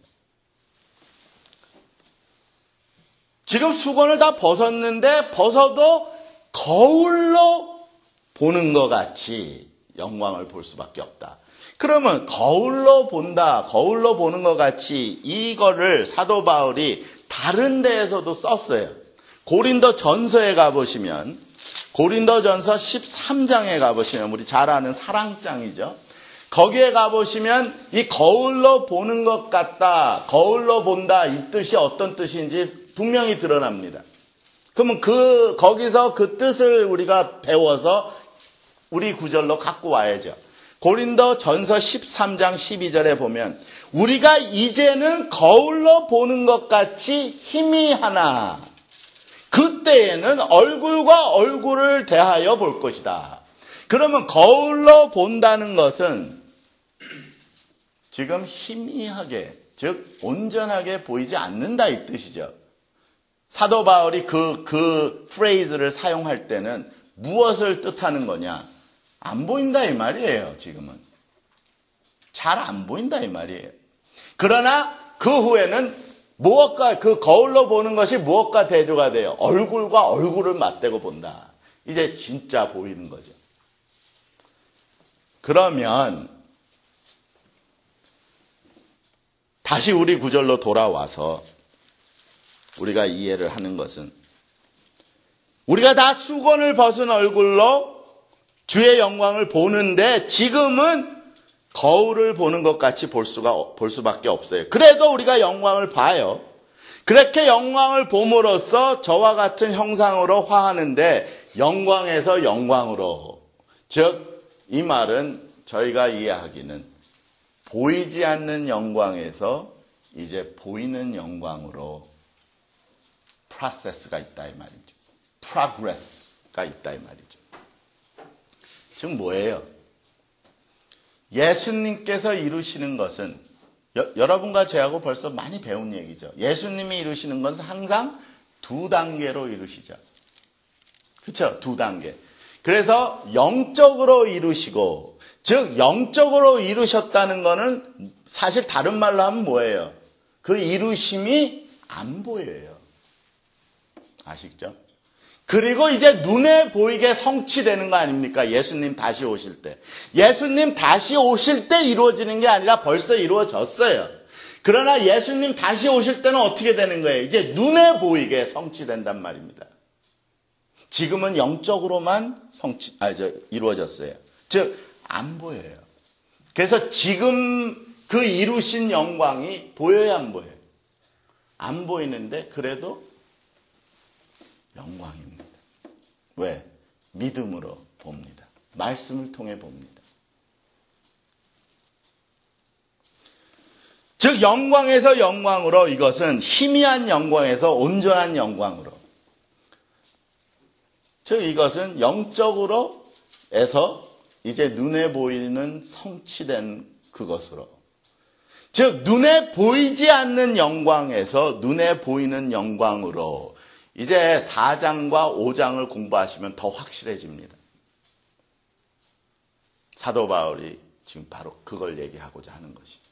지금 수건을 다 벗었는데 벗어도 거울로 보는 것 같이 영광을 볼 수밖에 없다. 그러면 거울로 본다, 거울로 보는 것 같이 이거를 사도 바울이 다른 데에서도 썼어요. 고린도 전서에 가보시면 고린도 전서 십삼 장에 가보시면 우리 잘 아는 사랑장이죠. 거기에 가보시면 이 거울로 보는 것 같다, 거울로 본다 이 뜻이 어떤 뜻인지 분명히 드러납니다. 그러면 그 거기서 그 뜻을 우리가 배워서 우리 구절로 갖고 와야죠. 고린도 전서 십삼 장 십이 절에 보면 우리가 이제는 거울로 보는 것 같이 희미하나 그때에는 얼굴과 얼굴을 대하여 볼 것이다. 그러면 거울로 본다는 것은 지금 희미하게, 즉 온전하게 보이지 않는다 이 뜻이죠. 사도 바울이 그, 그 프레이즈를 사용할 때는 무엇을 뜻하는 거냐? 안 보인다 이 말이에요, 지금은. 잘 안 보인다 이 말이에요. 그러나 그 후에는 무엇과, 그 거울로 보는 것이 무엇과 대조가 돼요? 얼굴과 얼굴을 맞대고 본다. 이제 진짜 보이는 거죠. 그러면 다시 우리 구절로 돌아와서 우리가 이해를 하는 것은 우리가 다 수건을 벗은 얼굴로 주의 영광을 보는데 지금은 거울을 보는 것 같이 볼 수가, 볼 수밖에 없어요. 그래도 우리가 영광을 봐요. 그렇게 영광을 봄으로써 저와 같은 형상으로 화하는데 영광에서 영광으로. 즉, 이 말은 저희가 이해하기는 보이지 않는 영광에서 이제 보이는 영광으로 프로세스가 있다 이 말이죠. 프로그레스가 있다 이 말이죠. 지금 뭐예요? 예수님께서 이루시는 것은 여, 여러분과 저하고 벌써 많이 배운 얘기죠. 예수님이 이루시는 것은 항상 두 단계로 이루시죠. 그렇죠? 두 단계. 그래서 영적으로 이루시고, 즉 영적으로 이루셨다는 것은 사실 다른 말로 하면 뭐예요? 그 이루심이 안 보여요. 아시죠? 그리고 이제 눈에 보이게 성취되는 거 아닙니까? 예수님 다시 오실 때. 예수님 다시 오실 때 이루어지는 게 아니라 벌써 이루어졌어요. 그러나 예수님 다시 오실 때는 어떻게 되는 거예요? 이제 눈에 보이게 성취된단 말입니다. 지금은 영적으로만 성취, 아, 저, 이루어졌어요. 즉, 안 보여요. 그래서 지금 그 이루신 영광이 보여야 안 보여요? 안 보이는데, 그래도 영광입니다. 왜? 믿음으로 봅니다. 말씀을 통해 봅니다. 즉 영광에서 영광으로, 이것은 희미한 영광에서 온전한 영광으로, 즉 이것은 영적으로 에서 이제 눈에 보이는 성취된 그것으로, 즉 눈에 보이지 않는 영광에서 눈에 보이는 영광으로, 이제 사 장과 오 장을 공부하시면 더 확실해집니다. 사도 바울이 지금 바로 그걸 얘기하고자 하는 것입니다.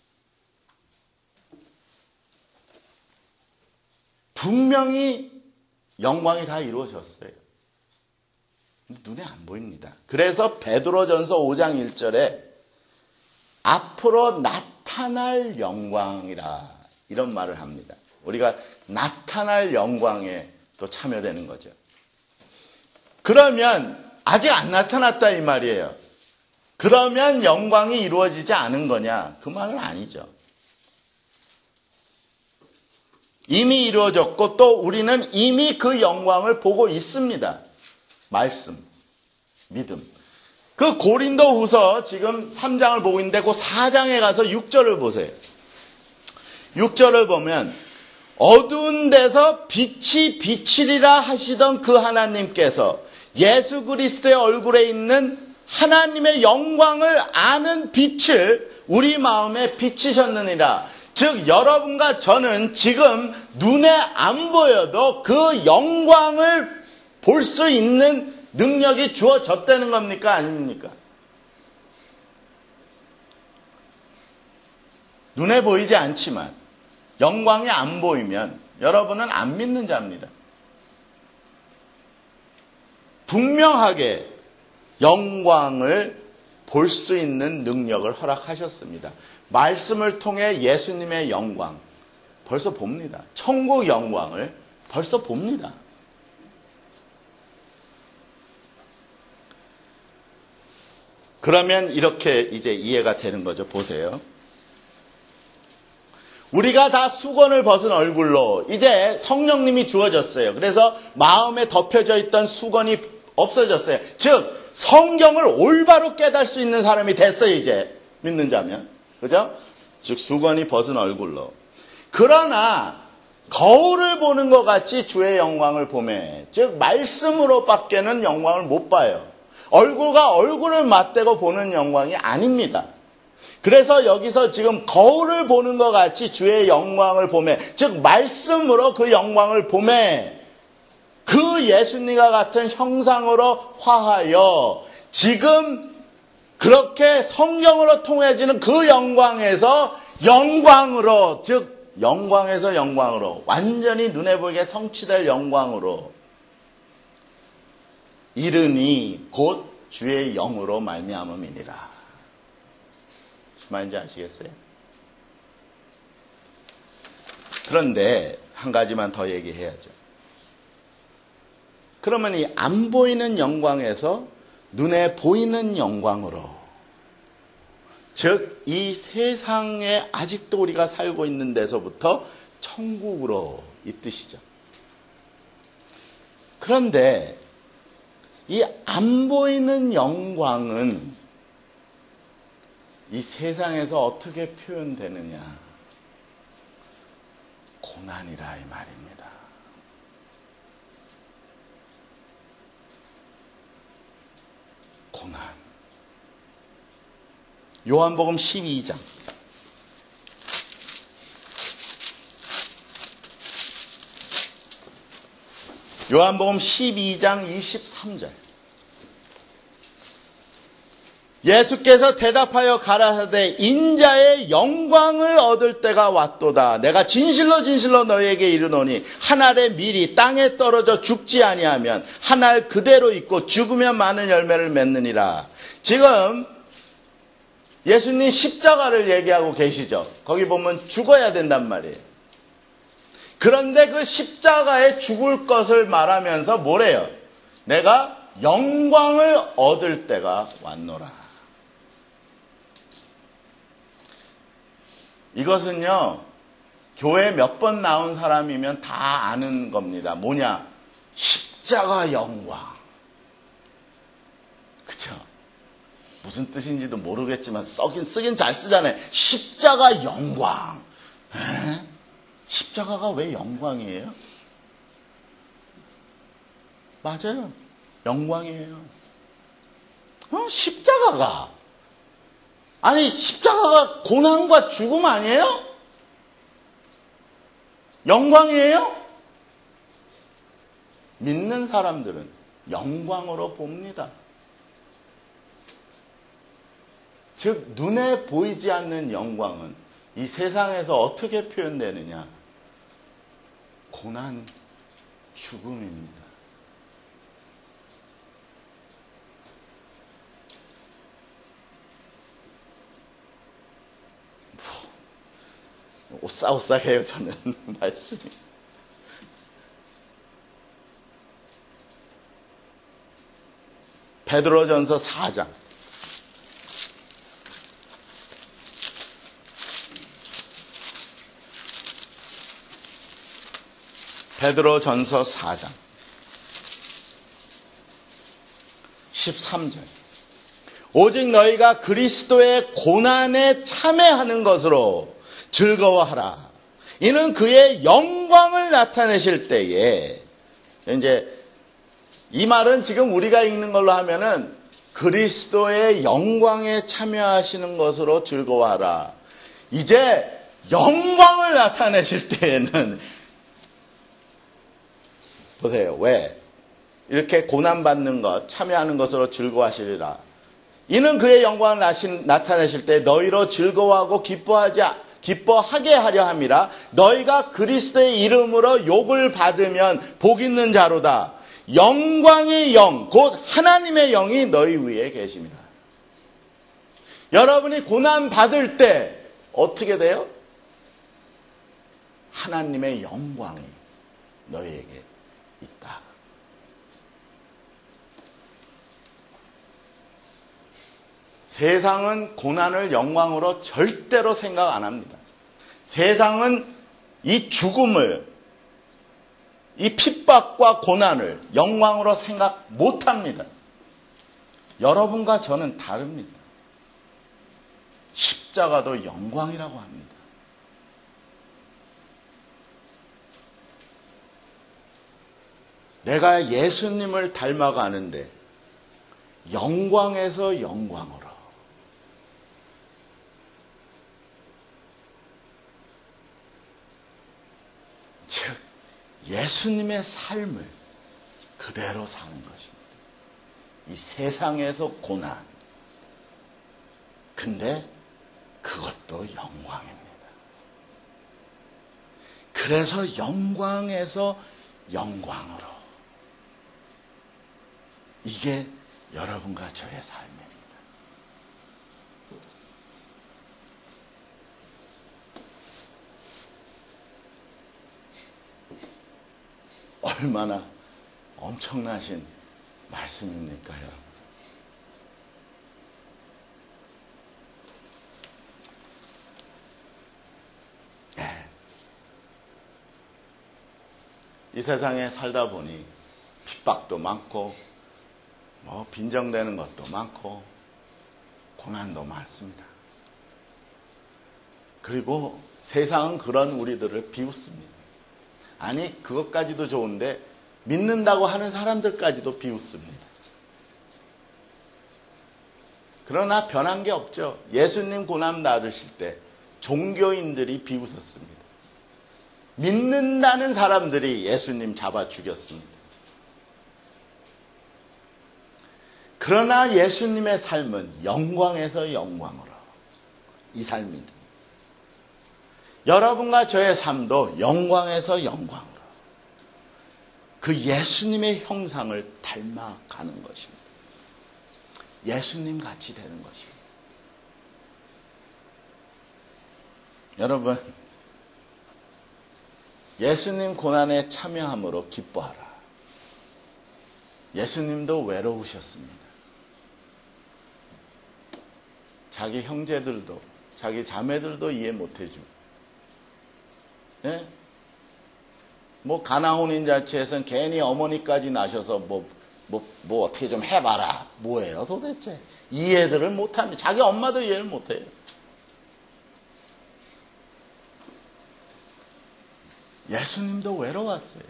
분명히 영광이 다 이루어졌어요. 눈에 안 보입니다. 그래서 베드로전서 오 장 일 절에 앞으로 나타날 영광이라 이런 말을 합니다. 우리가 나타날 영광에 또 참여되는 거죠. 그러면 아직 안 나타났다 이 말이에요. 그러면 영광이 이루어지지 않은 거냐? 그 말은 아니죠. 이미 이루어졌고 또 우리는 이미 그 영광을 보고 있습니다. 말씀, 믿음. 그 고린도후서 지금 삼 장을 보고 있는데 그 사 장에 가서 육 절을 보세요. 육 절을 보면 어두운 데서 빛이 비치리라 하시던 그 하나님께서 예수 그리스도의 얼굴에 있는 하나님의 영광을 아는 빛을 우리 마음에 비치셨느니라. 즉 여러분과 저는 지금 눈에 안 보여도 그 영광을 볼 수 있는 능력이 주어졌다는 겁니까? 아닙니까? 눈에 보이지 않지만 영광이 안 보이면 여러분은 안 믿는 자입니다. 분명하게 영광을 볼 수 있는 능력을 허락하셨습니다. 말씀을 통해 예수님의 영광 벌써 봅니다. 천국 영광을 벌써 봅니다. 그러면 이렇게 이제 이해가 되는 거죠. 보세요. 우리가 다 수건을 벗은 얼굴로 이제 성령님이 주어졌어요. 그래서 마음에 덮여져 있던 수건이 없어졌어요. 즉 성경을 올바로 깨달을 수 있는 사람이 됐어요. 이제 믿는 자면. 그죠? 즉 수건이 벗은 얼굴로. 그러나 거울을 보는 것 같이 주의 영광을 보매. 즉 말씀으로 밖에는 영광을 못 봐요. 얼굴과 얼굴을 맞대고 보는 영광이 아닙니다. 그래서 여기서 지금 거울을 보는 것 같이 주의 영광을 보매. 즉 말씀으로 그 영광을 보매. 그 예수님과 같은 형상으로 화하여 지금 그렇게 성경으로 통해지는 그 영광에서 영광으로, 즉 영광에서 영광으로, 완전히 눈에 보이게 성취될 영광으로 이르니 곧 주의 영으로 말미암음이니라. 무슨 말인지 아시겠어요? 그런데 한 가지만 더 얘기해야죠. 그러면 이 안 보이는 영광에서 눈에 보이는 영광으로, 즉 이 세상에 아직도 우리가 살고 있는 데서부터 천국으로 이 뜻이죠. 그런데 이 안 보이는 영광은 이 세상에서 어떻게 표현되느냐? 고난이라 이 말입니다. 고난. 요한복음 십이 장. 요한복음 십이 장 이십삼 절. 예수께서 대답하여 가라사대 인자의 영광을 얻을 때가 왔도다. 내가 진실로 진실로 너희에게 이르노니 한 알의 밀이 땅에 떨어져 죽지 아니하면 한 알 그대로 있고 죽으면 많은 열매를 맺느니라. 지금 예수님 십자가를 얘기하고 계시죠. 거기 보면 죽어야 된단 말이에요. 그런데 그 십자가에 죽을 것을 말하면서 뭐래요? 내가 영광을 얻을 때가 왔노라. 이것은요, 교회 몇 번 나온 사람이면 다 아는 겁니다. 뭐냐? 십자가 영광. 그쵸? 무슨 뜻인지도 모르겠지만 써긴, 쓰긴 잘 쓰잖아요. 십자가 영광. 에? 십자가가 왜 영광이에요? 맞아요. 영광이에요. 어? 십자가가. 아니, 십자가가 고난과 죽음 아니에요? 영광이에요? 믿는 사람들은 영광으로 봅니다. 즉, 눈에 보이지 않는 영광은 이 세상에서 어떻게 표현되느냐? 고난, 죽음입니다. 오싹오싹해요, 저는 말씀이. 베드로전서 사 장. 베드로전서 사 장. 십삼 절. 오직 너희가 그리스도의 고난에 참여하는 것으로 즐거워하라. 이는 그의 영광을 나타내실 때에, 이제 이 말은 지금 우리가 읽는 걸로 하면은 그리스도의 영광에 참여하시는 것으로 즐거워하라. 이제 영광을 나타내실 때에는 보세요. 왜? 이렇게 고난받는 것, 참여하는 것으로 즐거워하시리라. 이는 그의 영광을 나타내실 때 너희로 즐거워하고 기뻐하지 기뻐하게 하려 함이라. 너희가 그리스도의 이름으로 욕을 받으면 복 있는 자로다. 영광의 영, 곧 하나님의 영이 너희 위에 계십니다. 여러분이 고난 받을 때 어떻게 돼요? 하나님의 영광이 너희에게 있다. 세상은 고난을 영광으로 절대로 생각 안 합니다. 세상은 이 죽음을, 이 핍박과 고난을 영광으로 생각 못 합니다. 여러분과 저는 다릅니다. 십자가도 영광이라고 합니다. 내가 예수님을 닮아가는데 영광에서 영광으로, 즉 예수님의 삶을 그대로 사는 것입니다. 이 세상에서 고난, 근데 그것도 영광입니다. 그래서 영광에서 영광으로, 이게 여러분과 저의 삶입니다. 얼마나 엄청나신 말씀입니까, 여러분? 네. 이 세상에 살다 보니 핍박도 많고, 뭐 빈정되는 것도 많고, 고난도 많습니다. 그리고 세상은 그런 우리들을 비웃습니다. 아니, 그것까지도 좋은데 믿는다고 하는 사람들까지도 비웃습니다. 그러나 변한 게 없죠. 예수님 고난 받으실 때 종교인들이 비웃었습니다. 믿는다는 사람들이 예수님 잡아 죽였습니다. 그러나 예수님의 삶은 영광에서 영광으로 이 삶입니다. 여러분과 저의 삶도 영광에서 영광으로 그 예수님의 형상을 닮아가는 것입니다. 예수님 같이 되는 것입니다. 여러분, 예수님 고난에 참여함으로 기뻐하라. 예수님도 외로우셨습니다. 자기 형제들도, 자기 자매들도 이해 못해주고, 예? 뭐, 가나혼인잔치에서는 괜히 어머니까지 나셔서 뭐, 뭐, 뭐, 어떻게 좀 해봐라. 뭐예요, 도대체? 이해들을 못합니다. 자기 엄마도 이해를 못해요. 예수님도 외로웠어요.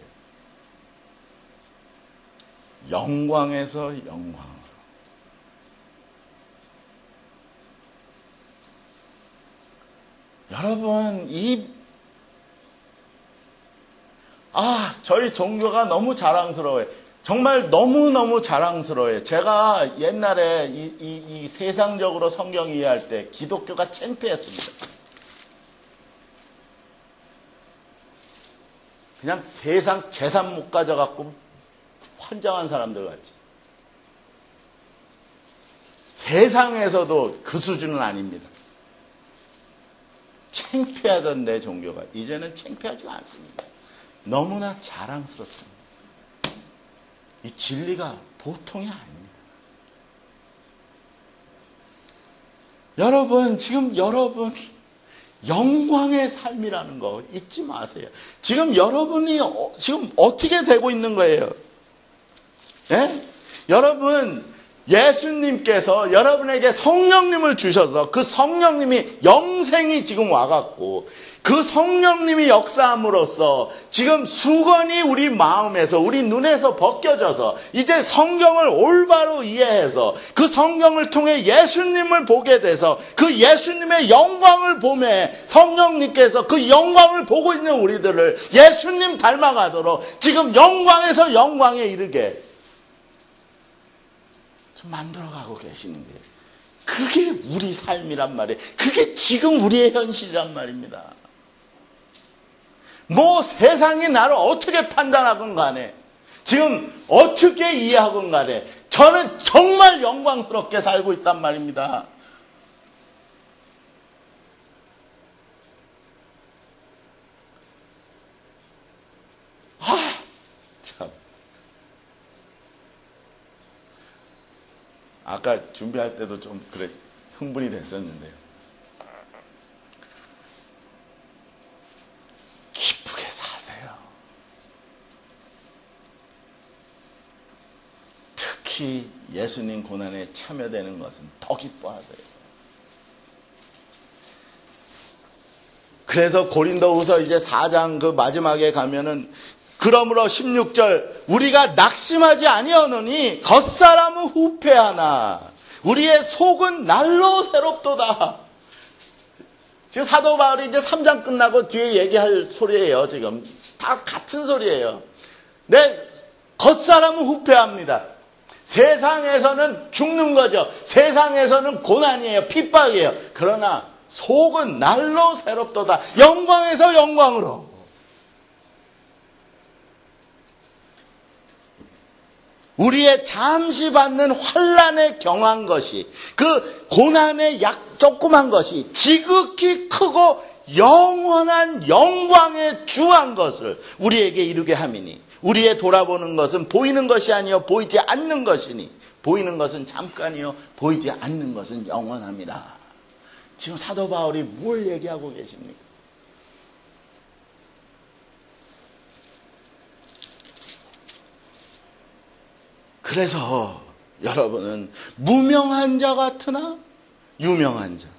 영광에서 영광으로. 여러분, 이, 아, 저희 종교가 너무 자랑스러워요. 정말 너무너무 자랑스러워요. 제가 옛날에 이, 이, 이 세상적으로 성경 이해할 때 기독교가 창피했습니다. 그냥 세상 재산 못 가져갖고 환장한 사람들 같지. 세상에서도 그 수준은 아닙니다. 창피하던 내 종교가 이제는 창피하지가 않습니다. 너무나 자랑스럽습니다. 이 진리가 보통이 아닙니다. 여러분, 지금 여러분 영광의 삶이라는 거 잊지 마세요. 지금 여러분이 어, 지금 어떻게 되고 있는 거예요? 예? 여러분, 예수님께서 여러분에게 성령님을 주셔서 그 성령님이 영생이 지금 와갖고 그 성령님이 역사함으로써 지금 수건이 우리 마음에서 우리 눈에서 벗겨져서 이제 성경을 올바로 이해해서 그 성경을 통해 예수님을 보게 돼서 그 예수님의 영광을 보매 성령님께서 그 영광을 보고 있는 우리들을 예수님 닮아가도록 지금 영광에서 영광에 이르게 좀 만들어가고 계시는 거예요. 그게 우리 삶이란 말이에요. 그게 지금 우리의 현실이란 말입니다. 뭐 세상이 나를 어떻게 판단하건 간에 지금 어떻게 이해하건 간에 저는 정말 영광스럽게 살고 있단 말입니다. 아, 참. 아까 준비할 때도 좀 그래 흥분이 됐었는데요. 기쁘게 사세요. 특히 예수님 고난에 참여되는 것은 더 기뻐하세요. 그래서 고린도후서 이제 사 장 그 마지막에 가면은 그러므로 십육 절 우리가 낙심하지 아니하노니 겉사람은 후패하나 우리의 속은 날로 새롭도다. 지금 사도 바울이 이제 삼 장 끝나고 뒤에 얘기할 소리예요. 지금 다 같은 소리예요. 내 겉사람은 후패합니다. 세상에서는 죽는 거죠. 세상에서는 고난이에요. 핍박이에요. 그러나 속은 날로 새롭도다. 영광에서 영광으로. 우리의 잠시 받는 환난에 경한 것이 그 고난의 약 조그만 것이 지극히 크고 영원한 영광에 주한 것을 우리에게 이루게 함이니 우리의 돌아보는 것은 보이는 것이 아니요 보이지 않는 것이니 보이는 것은 잠깐이요 보이지 않는 것은 영원함이라. 지금 사도 바울이 뭘 얘기하고 계십니까? 그래서 여러분은 무명한 자 같으나 유명한 자,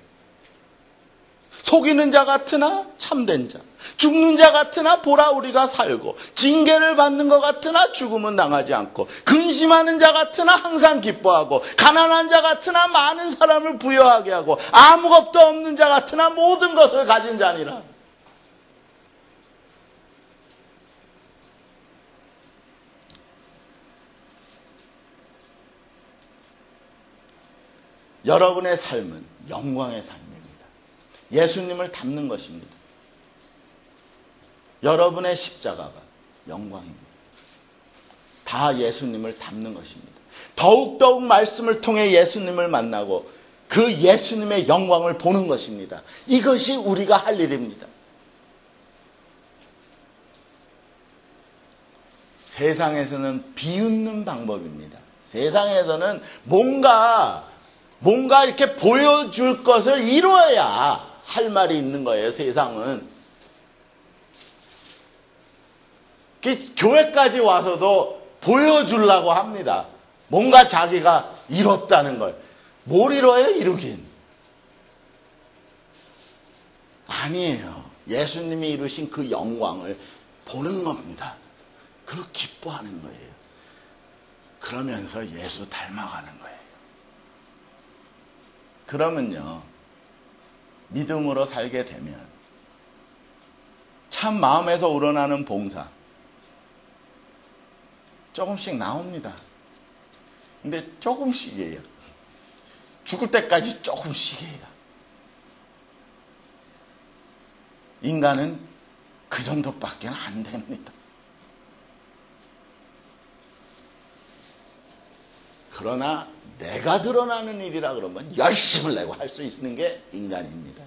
속이는 자 같으나 참된 자, 죽는 자 같으나 보라 우리가 살고 징계를 받는 것 같으나 죽음은 당하지 않고 근심하는 자 같으나 항상 기뻐하고 가난한 자 같으나 많은 사람을 부여하게 하고 아무것도 없는 자 같으나 모든 것을 가진 자니라. 여러분의 삶은 영광의 삶입니다. 예수님을 닮는 것입니다. 여러분의 십자가가 영광입니다. 다 예수님을 닮는 것입니다. 더욱더욱 말씀을 통해 예수님을 만나고 그 예수님의 영광을 보는 것입니다. 이것이 우리가 할 일입니다. 세상에서는 비웃는 방법입니다. 세상에서는 뭔가 뭔가 이렇게 보여줄 것을 이루어야 할 말이 있는 거예요. 세상은. 교회까지 와서도 보여주려고 합니다. 뭔가 자기가 이뤘다는 걸. 뭘 이뤄요? 이루긴. 아니에요. 예수님이 이루신 그 영광을 보는 겁니다. 그리고 기뻐하는 거예요. 그러면서 예수 닮아가는 거예요. 그러면요, 믿음으로 살게 되면 참 마음에서 우러나는 봉사 조금씩 나옵니다. 근데 조금씩이에요. 죽을 때까지 조금씩이에요. 인간은 그 정도밖에 안 됩니다. 그러나 내가 드러나는 일이라 그러면 열심을 내고 할 수 있는 게 인간입니다.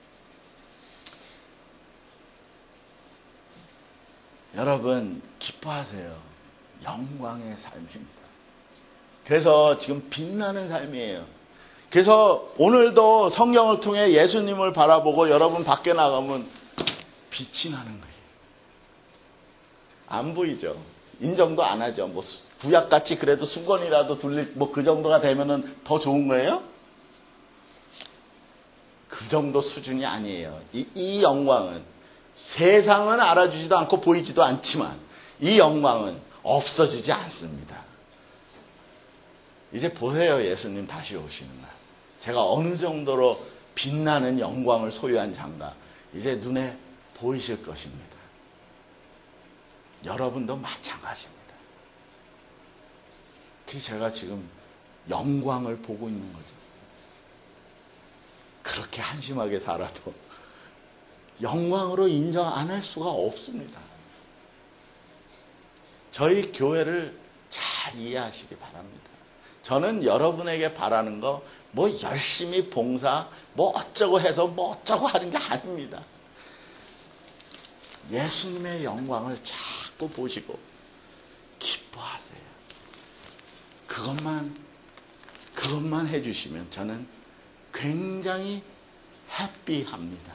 여러분 기뻐하세요. 영광의 삶입니다. 그래서 지금 빛나는 삶이에요. 그래서 오늘도 성경을 통해 예수님을 바라보고 여러분 밖에 나가면 빛이 나는 거예요. 안 보이죠? 인정도 안 하죠. 뭐 구약같이 그래도 수건이라도 둘릴 뭐 그 정도가 되면은 더 좋은 거예요? 그 정도 수준이 아니에요. 이, 이 영광은 세상은 알아주지도 않고 보이지도 않지만 이 영광은 없어지지 않습니다. 이제 보세요. 예수님 다시 오시는 날. 제가 어느 정도로 빛나는 영광을 소유한 자인가 이제 눈에 보이실 것입니다. 여러분도 마찬가지입니다. 그래서 제가 지금 영광을 보고 있는 거죠. 그렇게 한심하게 살아도 영광으로 인정 안 할 수가 없습니다. 저희 교회를 잘 이해하시기 바랍니다. 저는 여러분에게 바라는 거 뭐 열심히 봉사 뭐 어쩌고 해서 뭐 어쩌고 하는 게 아닙니다. 예수님의 영광을 자꾸 보시고 기뻐하세요. 그것만 그것만 해주시면 저는 굉장히 해피합니다.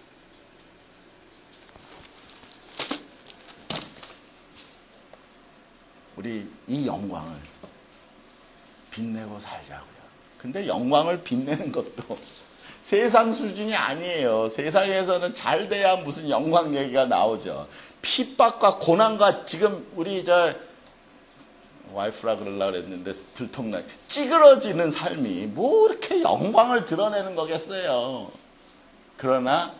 우리 이 영광을 빛내고 살자고요. 근데 영광을 빛내는 것도 세상 수준이 아니에요. 세상에서는 잘 돼야 무슨 영광 얘기가 나오죠. 핍박과 고난과 지금 우리 저 와이프라 그러려고 그랬는데 들통나 찌그러지는 삶이 뭐 이렇게 영광을 드러내는 거겠어요. 그러나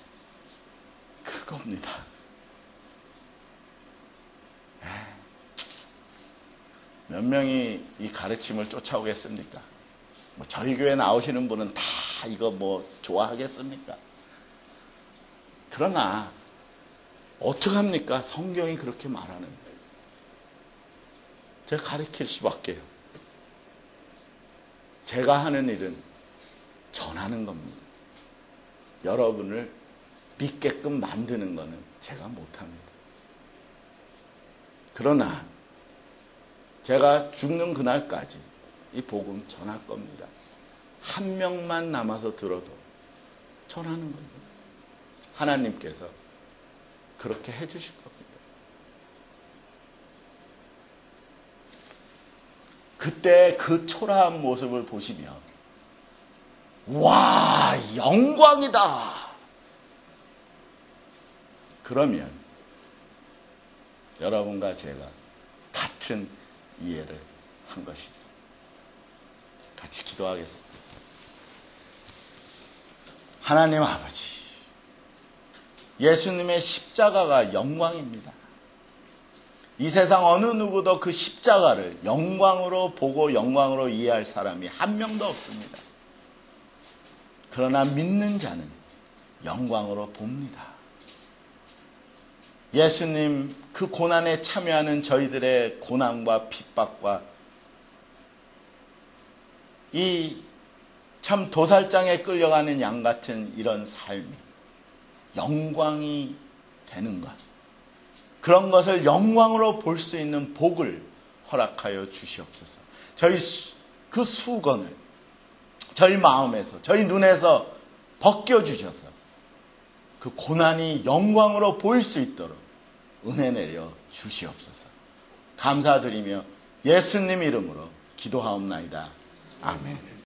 그겁니다. 몇 명이 이 가르침을 쫓아오겠습니까? 뭐 저희 교회 나오시는 분은 다 이거 뭐 좋아하겠습니까? 그러나 어떡합니까? 성경이 그렇게 말하는데 제가 가르칠 수밖에요. 제가 하는 일은 전하는 겁니다. 여러분을 믿게끔 만드는 것은 제가 못합니다. 그러나 제가 죽는 그날까지 이 복음 전할 겁니다. 한 명만 남아서 들어도 전하는 겁니다. 하나님께서 그렇게 해주실 겁니다. 그때 그 초라한 모습을 보시면 와, 영광이다. 그러면 여러분과 제가 같은 이해를 한 것이죠. 같이 기도하겠습니다. 하나님 아버지, 예수님의 십자가가 영광입니다. 이 세상 어느 누구도 그 십자가를 영광으로 보고 영광으로 이해할 사람이 한 명도 없습니다. 그러나 믿는 자는 영광으로 봅니다. 예수님 그 고난에 참여하는 저희들의 고난과 핍박과 이 참 도살장에 끌려가는 양 같은 이런 삶이 영광이 되는 것, 그런 것을 영광으로 볼 수 있는 복을 허락하여 주시옵소서. 저희 그 수건을 저희 마음에서, 저희 눈에서 벗겨주셔서 그 고난이 영광으로 보일 수 있도록 은혜 내려 주시옵소서. 감사드리며 예수님 이름으로 기도하옵나이다. 아멘.